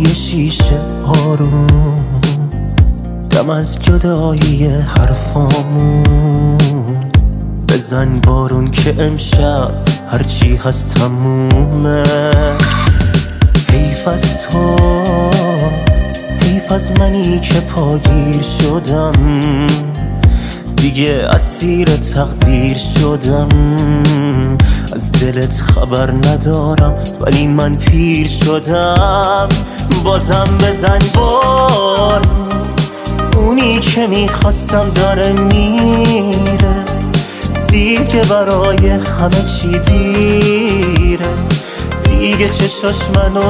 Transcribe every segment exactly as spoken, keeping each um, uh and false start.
روی شیشه آروم، دم از جدایی حرفامون. بزن بارون که امشب هرچی هست تمومه. حیف از تو، حیف از منی که پاگیر شدم، دیگه اسیر تقدیر شدم. از دلت خبر ندارم ولی من پیر شدم. بازم بزن بار، اونی که میخواستم داره میره، دیگه برای همه چی دیره. دیگه چشاش منو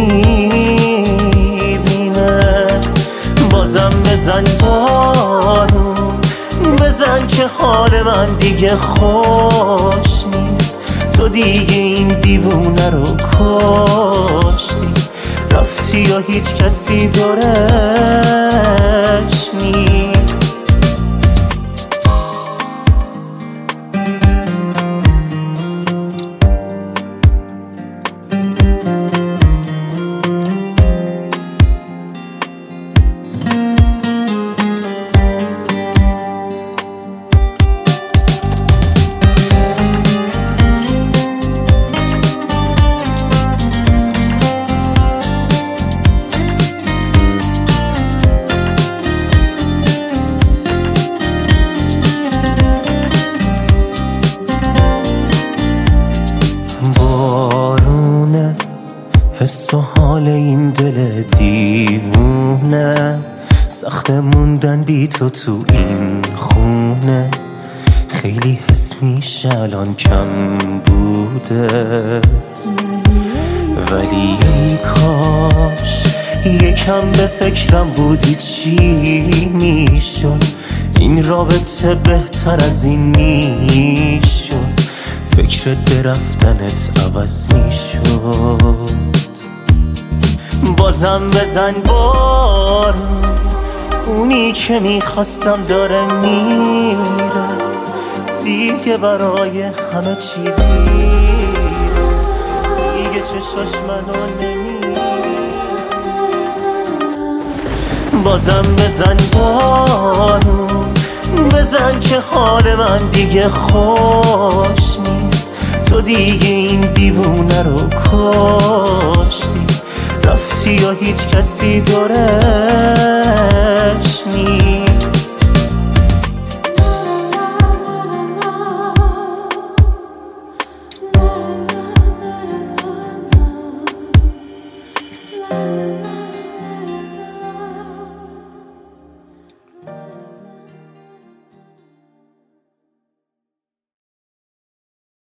نمیبینه. بازم بزن بارون، بزن که حال من دیگه خوش نیست. تو دیگه این دیوونه رو کشتی، رفتی یا هیچ کسی دورش نیست. بارونه حس و حال این دل دیوونه، سخت موندن بی تو تو این خونه. خیلی حس میشه الان کم بودت، ولی ای کاش یکم به فکرم بودی چی میشد. این رابطه بهتر از این میشد، فکرت به رفتنت عوض میشد. بازم بزن بار، اونی که میخواستم داره میره، دیگه برای همه چی دیره. دیگه چشاش منو نمیره. بازم بزن بار، بزن که حال من دیگه خوش نیست. تو دیگه این دیوونه رو کشتی، رفتی یا هیچ کسی دورش نیست.